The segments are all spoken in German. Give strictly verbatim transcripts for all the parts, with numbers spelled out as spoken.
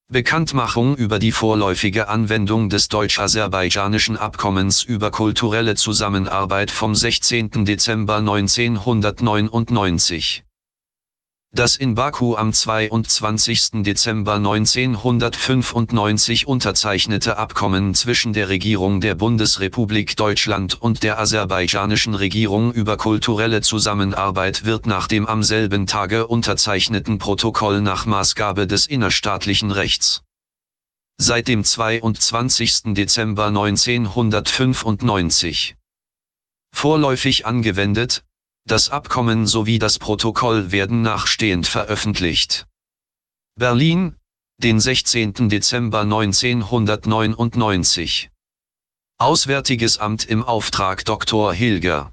Bekanntmachung über die vorläufige Anwendung des deutsch-aserbaidschanischen Abkommens über kulturelle Zusammenarbeit vom sechzehnten Dezember neunzehnhundertneunundneunzig. Das in Baku am zweiundzwanzigsten Dezember neunzehnhundertfünfundneunzig unterzeichnete Abkommen zwischen der Regierung der Bundesrepublik Deutschland und der aserbaidschanischen Regierung über kulturelle Zusammenarbeit wird nach dem am selben Tage unterzeichneten Protokoll nach Maßgabe des innerstaatlichen Rechts seit dem zweiundzwanzigsten Dezember neunzehnhundertfünfundneunzig vorläufig angewendet. Das Abkommen sowie das Protokoll werden nachstehend veröffentlicht. Berlin, den sechzehnten Dezember neunzehnhundertneunundneunzig. Auswärtiges Amt im Auftrag Doktor Hilger.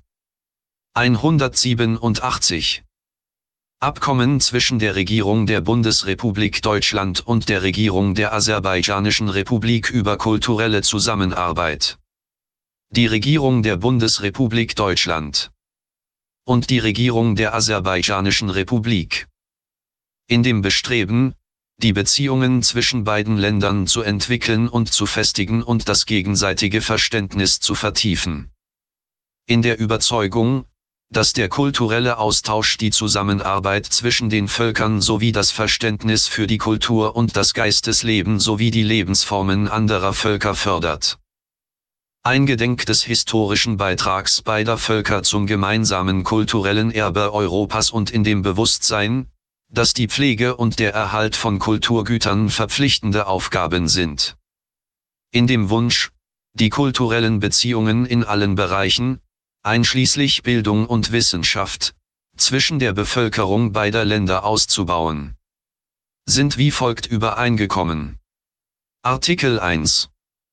hundertsiebenundachtzig. Abkommen zwischen der Regierung der Bundesrepublik Deutschland und der Regierung der Aserbaidschanischen Republik über kulturelle Zusammenarbeit. Die Regierung der Bundesrepublik Deutschland und die Regierung der Aserbaidschanischen Republik. In dem Bestreben, die Beziehungen zwischen beiden Ländern zu entwickeln und zu festigen und das gegenseitige Verständnis zu vertiefen. In der Überzeugung, dass der kulturelle Austausch die Zusammenarbeit zwischen den Völkern sowie das Verständnis für die Kultur und das Geistesleben sowie die Lebensformen anderer Völker fördert. Eingedenk des historischen Beitrags beider Völker zum gemeinsamen kulturellen Erbe Europas und in dem Bewusstsein, dass die Pflege und der Erhalt von Kulturgütern verpflichtende Aufgaben sind. In dem Wunsch, die kulturellen Beziehungen in allen Bereichen, einschließlich Bildung und Wissenschaft, zwischen der Bevölkerung beider Länder auszubauen, sind wie folgt übereingekommen. Artikel eins.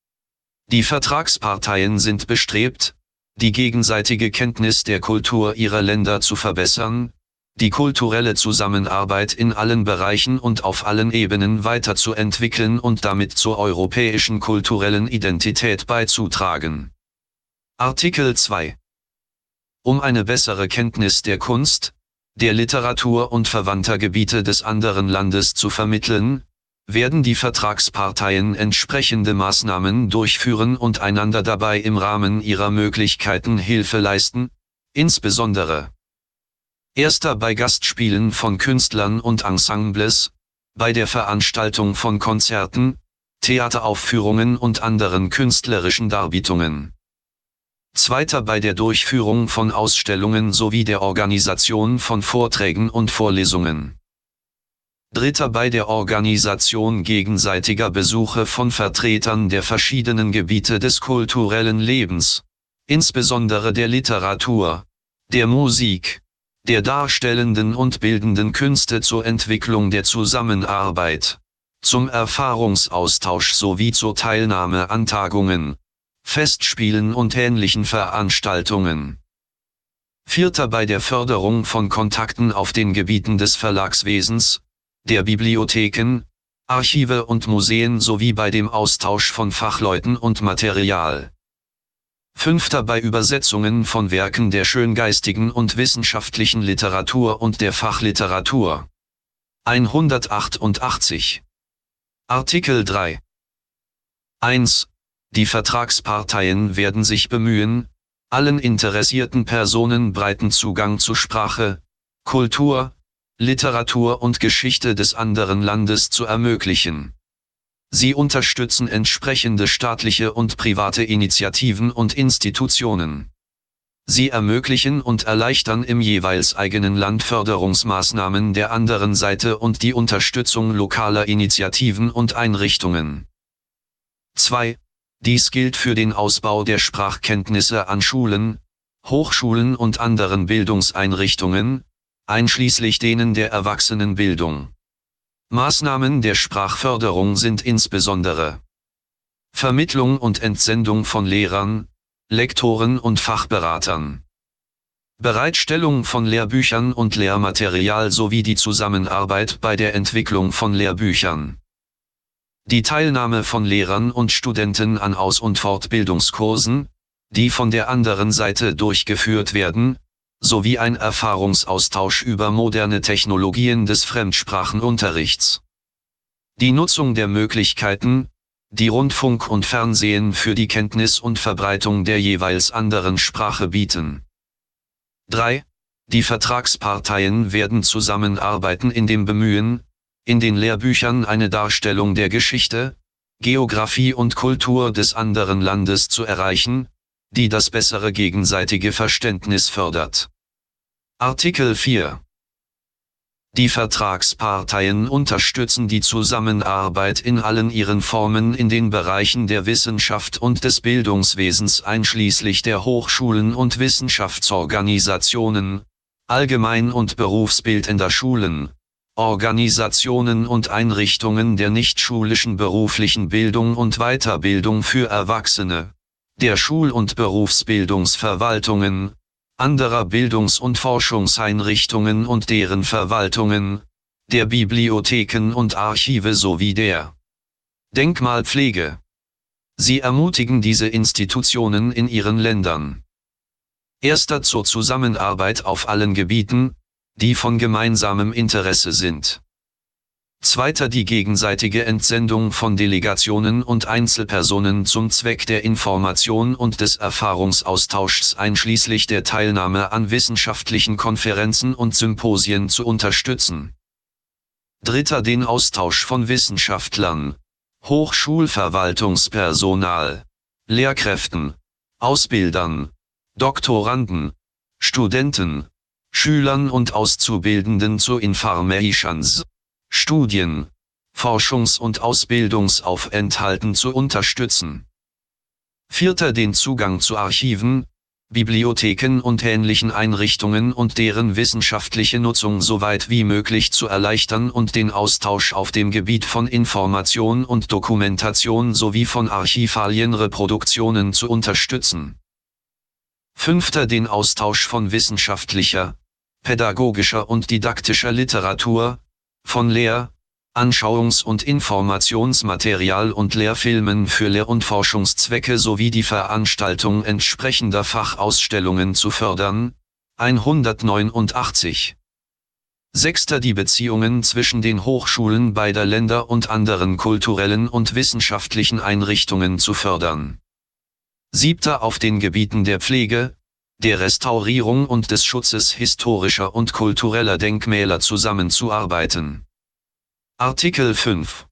Die Vertragsparteien sind bestrebt, die gegenseitige Kenntnis der Kultur ihrer Länder zu verbessern, die kulturelle Zusammenarbeit in allen Bereichen und auf allen Ebenen weiterzuentwickeln und damit zur europäischen kulturellen Identität beizutragen. Artikel zwei. Um eine bessere Kenntnis der Kunst, der Literatur und verwandter Gebiete des anderen Landes zu vermitteln, werden die Vertragsparteien entsprechende Maßnahmen durchführen und einander dabei im Rahmen ihrer Möglichkeiten Hilfe leisten, insbesondere erster bei Gastspielen von Künstlern und Ensembles, bei der Veranstaltung von Konzerten, Theateraufführungen und anderen künstlerischen Darbietungen. Zweiter bei der Durchführung von Ausstellungen sowie der Organisation von Vorträgen und Vorlesungen. Dritter bei der Organisation gegenseitiger Besuche von Vertretern der verschiedenen Gebiete des kulturellen Lebens, insbesondere der Literatur, der Musik, der darstellenden und bildenden Künste zur Entwicklung der Zusammenarbeit, zum Erfahrungsaustausch sowie zur Teilnahme an Tagungen, Festspielen und ähnlichen Veranstaltungen. Vierter bei der Förderung von Kontakten auf den Gebieten des Verlagswesens, der Bibliotheken, Archive und Museen sowie bei dem Austausch von Fachleuten und Material. Fünfter bei Übersetzungen von Werken der schöngeistigen und wissenschaftlichen Literatur und der Fachliteratur. hundertachtundachtzig. Artikel drei. eins. Die Vertragsparteien werden sich bemühen, allen interessierten Personen breiten Zugang zu Sprache, Kultur, Literatur und Geschichte des anderen Landes zu ermöglichen. Sie unterstützen entsprechende staatliche und private Initiativen und Institutionen. Sie ermöglichen und erleichtern im jeweils eigenen Land Förderungsmaßnahmen der anderen Seite und die Unterstützung lokaler Initiativen und Einrichtungen. zwei. Dies gilt für den Ausbau der Sprachkenntnisse an Schulen, Hochschulen und anderen Bildungseinrichtungen, einschließlich denen der Erwachsenenbildung. Maßnahmen der Sprachförderung sind insbesondere Vermittlung und Entsendung von Lehrern, Lektoren und Fachberatern, Bereitstellung von Lehrbüchern und Lehrmaterial sowie die Zusammenarbeit bei der Entwicklung von Lehrbüchern. Die Teilnahme von Lehrern und Studenten an Aus- und Fortbildungskursen, die von der anderen Seite durchgeführt werden, sowie ein Erfahrungsaustausch über moderne Technologien des Fremdsprachenunterrichts. Die Nutzung der Möglichkeiten, die Rundfunk und Fernsehen für die Kenntnis und Verbreitung der jeweils anderen Sprache bieten. drei. Die Vertragsparteien werden zusammenarbeiten in dem Bemühen, in den Lehrbüchern eine Darstellung der Geschichte, Geographie und Kultur des anderen Landes zu erreichen, die das bessere gegenseitige Verständnis fördert. Artikel vier. Die Vertragsparteien unterstützen die Zusammenarbeit in allen ihren Formen in den Bereichen der Wissenschaft und des Bildungswesens einschließlich der Hochschulen und Wissenschaftsorganisationen, allgemein- und berufsbildender Schulen, Organisationen und Einrichtungen der nichtschulischen beruflichen Bildung und Weiterbildung für Erwachsene, der Schul- und Berufsbildungsverwaltungen, anderer Bildungs- und Forschungseinrichtungen und deren Verwaltungen, der Bibliotheken und Archive sowie der Denkmalpflege. Sie ermutigen diese Institutionen in ihren Ländern. Erster zur Zusammenarbeit auf allen Gebieten, die von gemeinsamem Interesse sind. Zweiter die gegenseitige Entsendung von Delegationen und Einzelpersonen zum Zweck der Information und des Erfahrungsaustauschs einschließlich der Teilnahme an wissenschaftlichen Konferenzen und Symposien zu unterstützen. Dritter den Austausch von Wissenschaftlern, Hochschulverwaltungspersonal, Lehrkräften, Ausbildern, Doktoranden, Studenten, Schülern und Auszubildenden zu Informations, Studien, Forschungs- und Ausbildungsaufenthalten zu unterstützen. Vierter den Zugang zu Archiven, Bibliotheken und ähnlichen Einrichtungen und deren wissenschaftliche Nutzung so weit wie möglich zu erleichtern und den Austausch auf dem Gebiet von Information und Dokumentation sowie von Archivalien-Reproduktionen zu unterstützen. Fünfter den Austausch von wissenschaftlicher, pädagogischer und didaktischer Literatur, von Lehr-, Anschauungs- und Informationsmaterial und Lehrfilmen für Lehr- und Forschungszwecke sowie die Veranstaltung entsprechender Fachausstellungen zu fördern. hundertneunundachtzig. Sechster die Beziehungen zwischen den Hochschulen beider Länder und anderen kulturellen und wissenschaftlichen Einrichtungen zu fördern. Siebter auf den Gebieten der Pflege, der Restaurierung und des Schutzes historischer und kultureller Denkmäler zusammenzuarbeiten. Artikel fünf.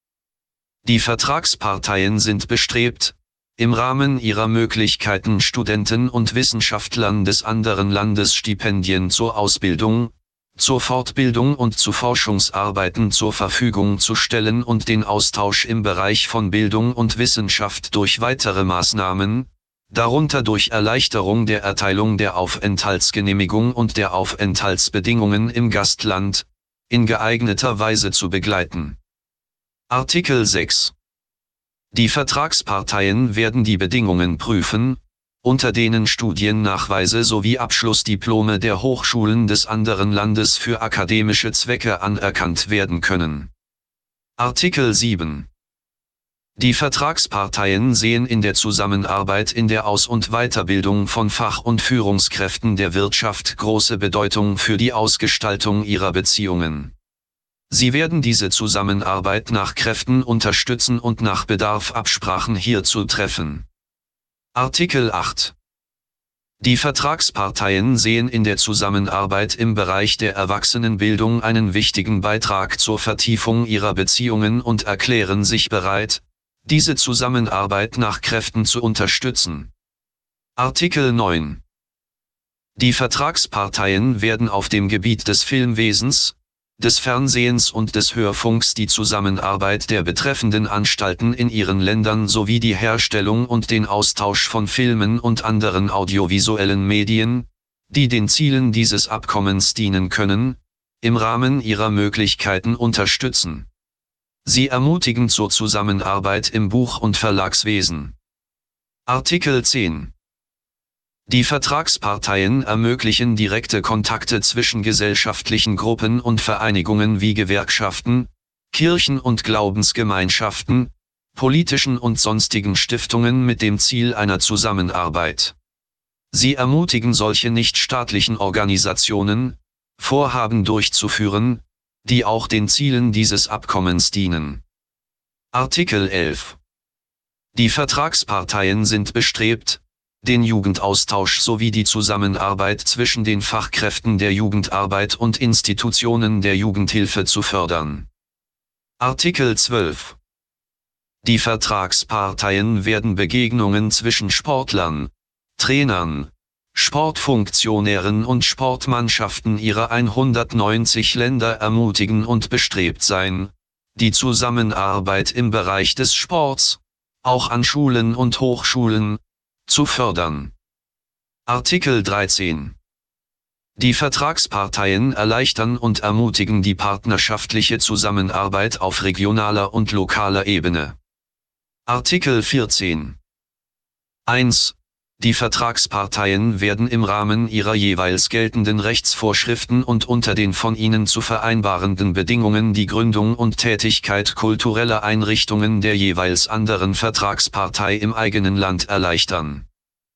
Die Vertragsparteien sind bestrebt, im Rahmen ihrer Möglichkeiten Studenten und Wissenschaftlern des anderen Landes Stipendien zur Ausbildung, zur Fortbildung und zu Forschungsarbeiten zur Verfügung zu stellen und den Austausch im Bereich von Bildung und Wissenschaft durch weitere Maßnahmen, darunter durch Erleichterung der Erteilung der Aufenthaltsgenehmigung und der Aufenthaltsbedingungen im Gastland, in geeigneter Weise zu begleiten. Artikel sechs. Die Vertragsparteien werden die Bedingungen prüfen, unter denen Studiennachweise sowie Abschlussdiplome der Hochschulen des anderen Landes für akademische Zwecke anerkannt werden können. Artikel sieben. Die Vertragsparteien sehen in der Zusammenarbeit in der Aus- und Weiterbildung von Fach- und Führungskräften der Wirtschaft große Bedeutung für die Ausgestaltung ihrer Beziehungen. Sie werden diese Zusammenarbeit nach Kräften unterstützen und nach Bedarf Absprachen hierzu treffen. Artikel acht. Die Vertragsparteien sehen in der Zusammenarbeit im Bereich der Erwachsenenbildung einen wichtigen Beitrag zur Vertiefung ihrer Beziehungen und erklären sich bereit, diese Zusammenarbeit nach Kräften zu unterstützen. Artikel neun. Die Vertragsparteien werden auf dem Gebiet des Filmwesens, des Fernsehens und des Hörfunks die Zusammenarbeit der betreffenden Anstalten in ihren Ländern sowie die Herstellung und den Austausch von Filmen und anderen audiovisuellen Medien, die den Zielen dieses Abkommens dienen können, im Rahmen ihrer Möglichkeiten unterstützen. Sie ermutigen zur Zusammenarbeit im Buch- und Verlagswesen. Artikel zehn. Die Vertragsparteien ermöglichen direkte Kontakte zwischen gesellschaftlichen Gruppen und Vereinigungen wie Gewerkschaften, Kirchen- und Glaubensgemeinschaften, politischen und sonstigen Stiftungen mit dem Ziel einer Zusammenarbeit. Sie ermutigen solche nichtstaatlichen Organisationen, Vorhaben durchzuführen, die auch den Zielen dieses Abkommens dienen. Artikel elf. Die Vertragsparteien sind bestrebt, den Jugendaustausch sowie die Zusammenarbeit zwischen den Fachkräften der Jugendarbeit und Institutionen der Jugendhilfe zu fördern. Artikel zwölf. Die Vertragsparteien werden Begegnungen zwischen Sportlern, Trainern, Sportfunktionären und Sportmannschaften ihrer hundertneunzig Länder ermutigen und bestrebt sein, die Zusammenarbeit im Bereich des Sports, auch an Schulen und Hochschulen, zu fördern. Artikel dreizehn. Die Vertragsparteien erleichtern und ermutigen die partnerschaftliche Zusammenarbeit auf regionaler und lokaler Ebene. Artikel vierzehn. eins. Die Vertragsparteien werden im Rahmen ihrer jeweils geltenden Rechtsvorschriften und unter den von ihnen zu vereinbarenden Bedingungen die Gründung und Tätigkeit kultureller Einrichtungen der jeweils anderen Vertragspartei im eigenen Land erleichtern.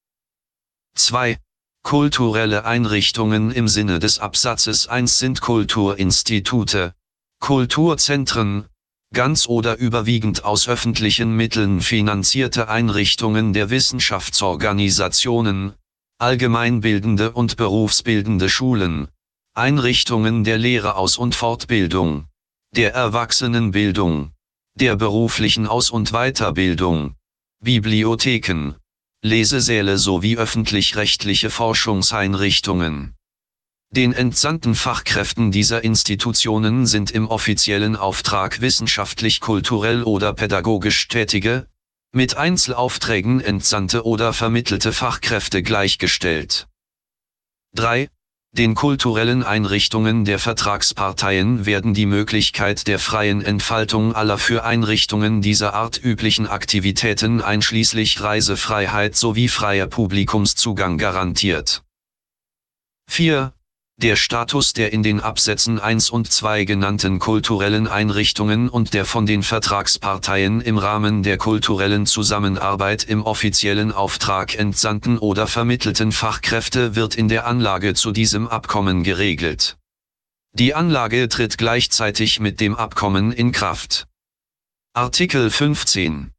zwei. Kulturelle Einrichtungen im Sinne des Absatzes eins sind Kulturinstitute, Kulturzentren, ganz oder überwiegend aus öffentlichen Mitteln finanzierte Einrichtungen der Wissenschaftsorganisationen, allgemeinbildende und berufsbildende Schulen, Einrichtungen der Lehre aus und Fortbildung, der Erwachsenenbildung, der beruflichen Aus- und Weiterbildung, Bibliotheken, Lesesäle sowie öffentlich-rechtliche Forschungseinrichtungen. Den entsandten Fachkräften dieser Institutionen sind im offiziellen Auftrag wissenschaftlich, kulturell oder pädagogisch tätige, mit Einzelaufträgen entsandte oder vermittelte Fachkräfte gleichgestellt. drei. Den kulturellen Einrichtungen der Vertragsparteien werden die Möglichkeit der freien Entfaltung aller für Einrichtungen dieser Art üblichen Aktivitäten einschließlich Reisefreiheit sowie freier Publikumszugang garantiert. vier. Der Status der in den Absätzen eins und zwei genannten kulturellen Einrichtungen und der von den Vertragsparteien im Rahmen der kulturellen Zusammenarbeit im offiziellen Auftrag entsandten oder vermittelten Fachkräfte wird in der Anlage zu diesem Abkommen geregelt. Die Anlage tritt gleichzeitig mit dem Abkommen in Kraft. Artikel fünfzehn.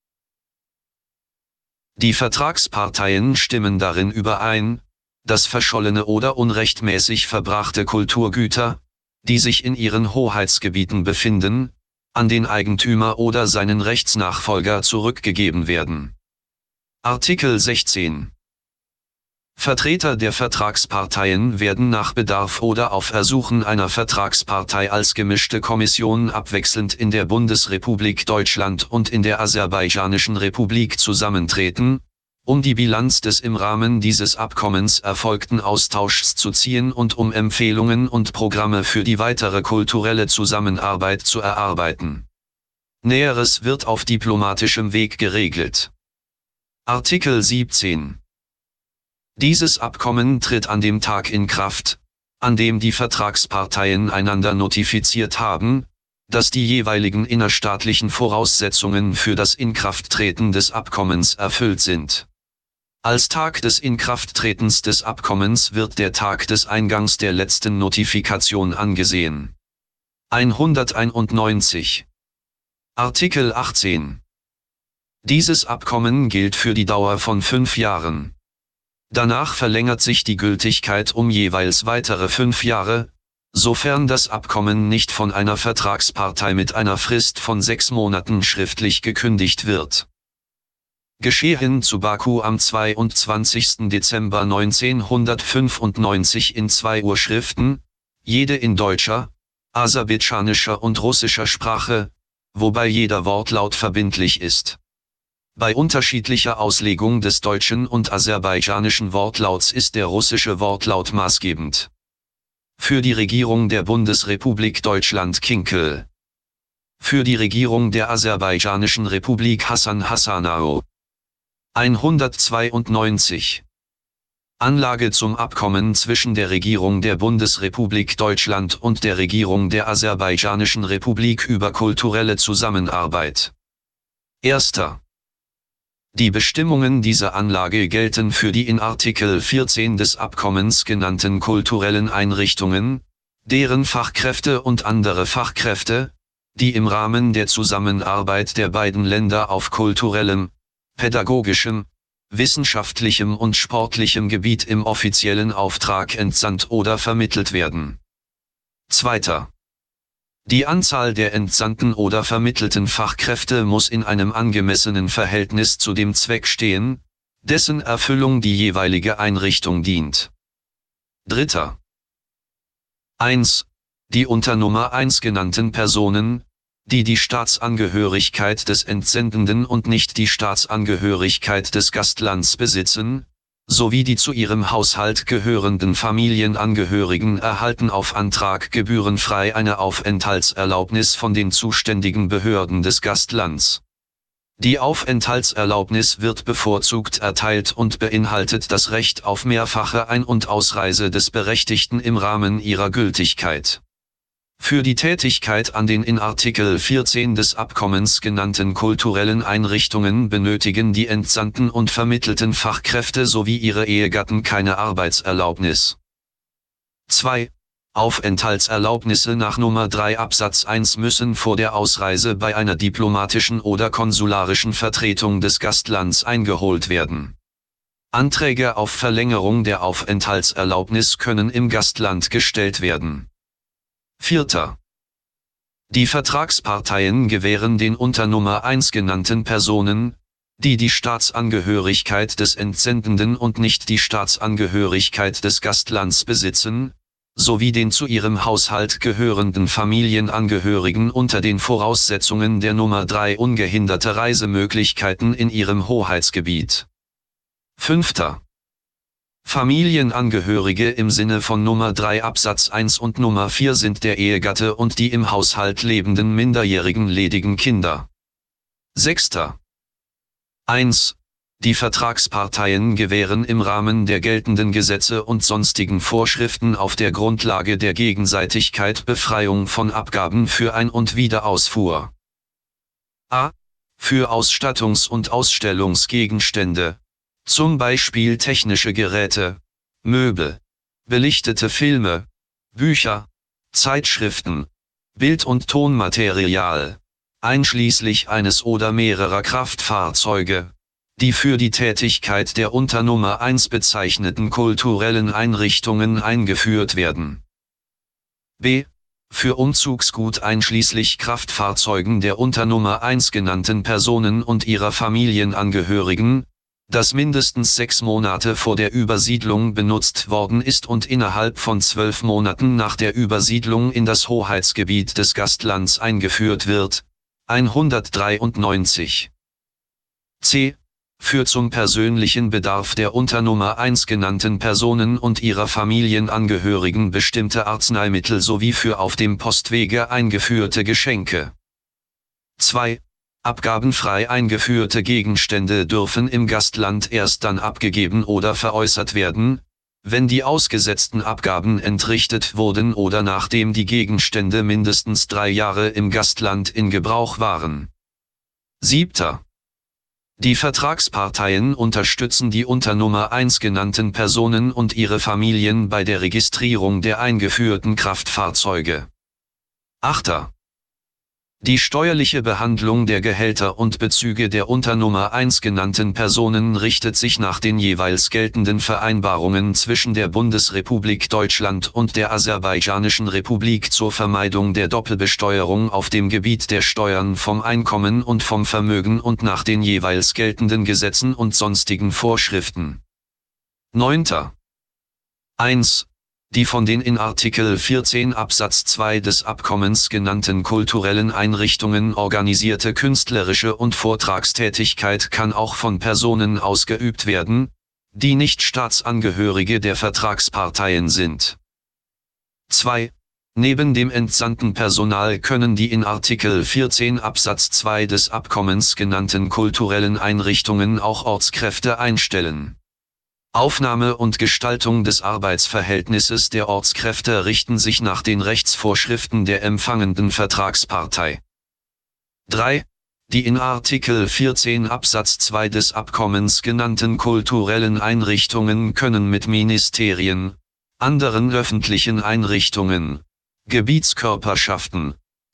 Die Vertragsparteien stimmen darin überein, dass verschollene oder unrechtmäßig verbrachte Kulturgüter, die sich in ihren Hoheitsgebieten befinden, an den Eigentümer oder seinen Rechtsnachfolger zurückgegeben werden. Artikel sechzehn. Vertreter der Vertragsparteien werden nach Bedarf oder auf Ersuchen einer Vertragspartei als gemischte Kommission abwechselnd in der Bundesrepublik Deutschland und in der Aserbaidschanischen Republik zusammentreten, um die Bilanz des im Rahmen dieses Abkommens erfolgten Austauschs zu ziehen und um Empfehlungen und Programme für die weitere kulturelle Zusammenarbeit zu erarbeiten. Näheres wird auf diplomatischem Weg geregelt. Artikel siebzehn. Dieses Abkommen tritt an dem Tag in Kraft, an dem die Vertragsparteien einander notifiziert haben, dass die jeweiligen innerstaatlichen Voraussetzungen für das Inkrafttreten des Abkommens erfüllt sind. Als Tag des Inkrafttretens des Abkommens wird der Tag des Eingangs der letzten Notifikation angesehen. hunderteinundneunzig. Artikel achtzehn. Dieses Abkommen gilt für die Dauer von fünf Jahren. Danach verlängert sich die Gültigkeit um jeweils weitere fünf Jahre, sofern das Abkommen nicht von einer Vertragspartei mit einer Frist von sechs Monaten schriftlich gekündigt wird. Geschehen zu Baku am zweiundzwanzigsten Dezember neunzehnhundertfünfundneunzig in zwei Urschriften, jede in deutscher, aserbaidschanischer und russischer Sprache, wobei jeder Wortlaut verbindlich ist. Bei unterschiedlicher Auslegung des deutschen und aserbaidschanischen Wortlauts ist der russische Wortlaut maßgebend. Für die Regierung der Bundesrepublik Deutschland Kinkel. Für die Regierung der Aserbaidschanischen Republik Hassan Hassanao. hundertzweiundneunzig. Anlage zum Abkommen zwischen der Regierung der Bundesrepublik Deutschland und der Regierung der Aserbaidschanischen Republik über kulturelle Zusammenarbeit. Erster. Die Bestimmungen dieser Anlage gelten für die in Artikel vierzehn des Abkommens genannten kulturellen Einrichtungen, deren Fachkräfte und andere Fachkräfte, die im Rahmen der Zusammenarbeit der beiden Länder auf kulturellem, pädagogischem, wissenschaftlichem und sportlichem Gebiet im offiziellen Auftrag entsandt oder vermittelt werden. Zweiter. Die Anzahl der entsandten oder vermittelten Fachkräfte muss in einem angemessenen Verhältnis zu dem Zweck stehen, dessen Erfüllung die jeweilige Einrichtung dient. Dritter. eins. Die unter Nummer eins genannten Personen, die die Staatsangehörigkeit des Entsendenden und nicht die Staatsangehörigkeit des Gastlands besitzen, sowie die zu ihrem Haushalt gehörenden Familienangehörigen erhalten auf Antrag gebührenfrei eine Aufenthaltserlaubnis von den zuständigen Behörden des Gastlands. Die Aufenthaltserlaubnis wird bevorzugt erteilt und beinhaltet das Recht auf mehrfache Ein- und Ausreise des Berechtigten im Rahmen ihrer Gültigkeit. Für die Tätigkeit an den in Artikel vierzehn des Abkommens genannten kulturellen Einrichtungen benötigen die entsandten und vermittelten Fachkräfte sowie ihre Ehegatten keine Arbeitserlaubnis. zwei. Aufenthaltserlaubnisse nach Nummer drei Absatz eins müssen vor der Ausreise bei einer diplomatischen oder konsularischen Vertretung des Gastlands eingeholt werden. Anträge auf Verlängerung der Aufenthaltserlaubnis können im Gastland gestellt werden. Vierter. Die Vertragsparteien gewähren den unter Nummer eins genannten Personen, die die Staatsangehörigkeit des Entsendenden und nicht die Staatsangehörigkeit des Gastlands besitzen, sowie den zu ihrem Haushalt gehörenden Familienangehörigen unter den Voraussetzungen der Nummer drei ungehinderte Reisemöglichkeiten in ihrem Hoheitsgebiet. Fünfter. Familienangehörige im Sinne von Nummer drei Absatz eins und Nummer vier sind der Ehegatte und die im Haushalt lebenden minderjährigen ledigen Kinder. Sechster. eins. Die Vertragsparteien gewähren im Rahmen der geltenden Gesetze und sonstigen Vorschriften auf der Grundlage der Gegenseitigkeit Befreiung von Abgaben für Ein- und Wiederausfuhr. A. Für Ausstattungs- und Ausstellungsgegenstände, zum Beispiel technische Geräte, Möbel, belichtete Filme, Bücher, Zeitschriften, Bild- und Tonmaterial, einschließlich eines oder mehrerer Kraftfahrzeuge, die für die Tätigkeit der unter Nummer eins bezeichneten kulturellen Einrichtungen eingeführt werden. B. Für Umzugsgut einschließlich Kraftfahrzeugen der unter Nummer eins genannten Personen und ihrer Familienangehörigen, das mindestens sechs Monate vor der Übersiedlung benutzt worden ist und innerhalb von zwölf Monaten nach der Übersiedlung in das Hoheitsgebiet des Gastlands eingeführt wird, hundertdreiundneunzig. C. Für zum persönlichen Bedarf der unter Nummer eins genannten Personen und ihrer Familienangehörigen bestimmte Arzneimittel sowie für auf dem Postwege eingeführte Geschenke. zwei. Abgabenfrei eingeführte Gegenstände dürfen im Gastland erst dann abgegeben oder veräußert werden, wenn die ausgesetzten Abgaben entrichtet wurden oder nachdem die Gegenstände mindestens drei Jahre im Gastland in Gebrauch waren. Siebter. Die Vertragsparteien unterstützen die unter Nummer eins genannten Personen und ihre Familien bei der Registrierung der eingeführten Kraftfahrzeuge. Achter. Die steuerliche Behandlung der Gehälter und Bezüge der unter Nummer eins genannten Personen richtet sich nach den jeweils geltenden Vereinbarungen zwischen der Bundesrepublik Deutschland und der Aserbaidschanischen Republik zur Vermeidung der Doppelbesteuerung auf dem Gebiet der Steuern vom Einkommen und vom Vermögen und nach den jeweils geltenden Gesetzen und sonstigen Vorschriften. Neunter. eins. Die von den in Artikel vierzehn Absatz zwei des Abkommens genannten kulturellen Einrichtungen organisierte künstlerische und Vortragstätigkeit kann auch von Personen ausgeübt werden, die nicht Staatsangehörige der Vertragsparteien sind. zwei. Neben dem entsandten Personal können die in Artikel vierzehn Absatz zwei des Abkommens genannten kulturellen Einrichtungen auch Ortskräfte einstellen. Aufnahme und Gestaltung des Arbeitsverhältnisses der Ortskräfte richten sich nach den Rechtsvorschriften der empfangenden Vertragspartei. drei. Die in Artikel vierzehn Absatz zwei des Abkommens genannten kulturellen Einrichtungen können mit Ministerien, anderen öffentlichen Einrichtungen, Gebietskörperschaften,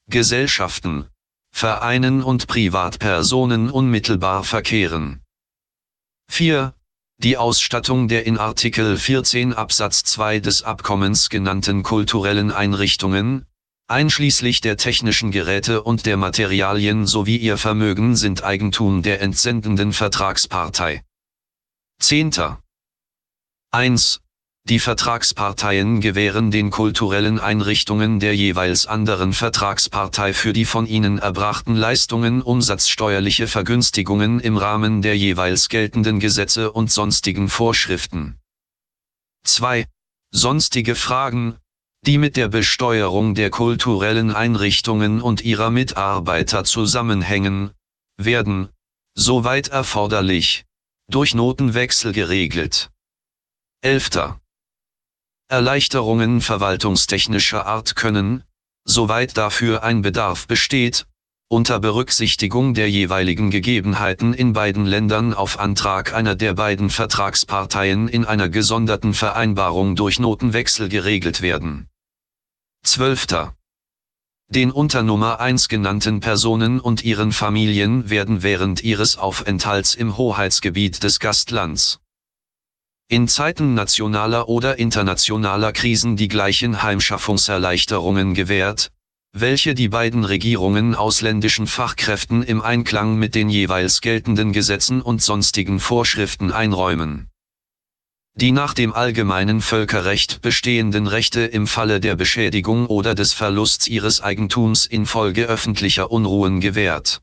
Gesellschaften, Vereinen und Privatpersonen unmittelbar verkehren. vier. Die Ausstattung der in Artikel vierzehn Absatz zwei des Abkommens genannten kulturellen Einrichtungen, einschließlich der technischen Geräte und der Materialien sowie ihr Vermögen sind Eigentum der entsendenden Vertragspartei. Zehnter. eins. Die Vertragsparteien gewähren den kulturellen Einrichtungen der jeweils anderen Vertragspartei für die von ihnen erbrachten Leistungen umsatzsteuerliche Vergünstigungen im Rahmen der jeweils geltenden Gesetze und sonstigen Vorschriften. zwei. Sonstige Fragen, die mit der Besteuerung der kulturellen Einrichtungen und ihrer Mitarbeiter zusammenhängen, werden, soweit erforderlich, durch Notenwechsel geregelt. elfter. Erleichterungen verwaltungstechnischer Art können, soweit dafür ein Bedarf besteht, unter Berücksichtigung der jeweiligen Gegebenheiten in beiden Ländern auf Antrag einer der beiden Vertragsparteien in einer gesonderten Vereinbarung durch Notenwechsel geregelt werden. zwölfter. Den unter Nummer eins genannten Personen und ihren Familien werden während ihres Aufenthalts im Hoheitsgebiet des Gastlands in Zeiten nationaler oder internationaler Krisen die gleichen Heimschaffungserleichterungen gewährt, welche die beiden Regierungen ausländischen Fachkräften im Einklang mit den jeweils geltenden Gesetzen und sonstigen Vorschriften einräumen. Die nach dem allgemeinen Völkerrecht bestehenden Rechte im Falle der Beschädigung oder des Verlusts ihres Eigentums infolge öffentlicher Unruhen gewährt.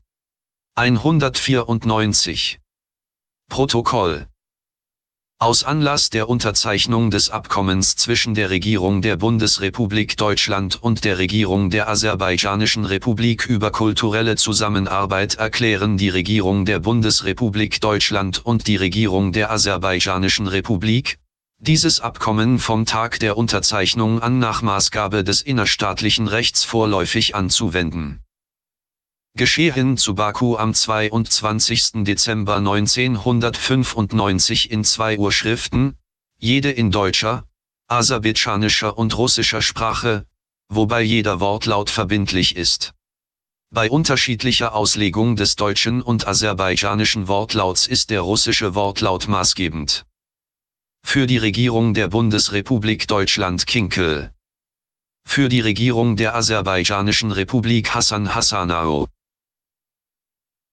hundertvierundneunzig. Protokoll. Aus Anlass der Unterzeichnung des Abkommens zwischen der Regierung der Bundesrepublik Deutschland und der Regierung der Aserbaidschanischen Republik über kulturelle Zusammenarbeit erklären die Regierung der Bundesrepublik Deutschland und die Regierung der Aserbaidschanischen Republik dieses Abkommen vom Tag der Unterzeichnung an nach Maßgabe des innerstaatlichen Rechts vorläufig anzuwenden. Geschehen zu Baku am zweiundzwanzigsten Dezember neunzehnhundertfünfundneunzig in zwei Urschriften, jede in deutscher, aserbaidschanischer und russischer Sprache, wobei jeder Wortlaut verbindlich ist. Bei unterschiedlicher Auslegung des deutschen und aserbaidschanischen Wortlauts ist der russische Wortlaut maßgebend. Für die Regierung der Bundesrepublik Deutschland Kinkel. Für die Regierung der Aserbaidschanischen Republik Hassan Hassanao.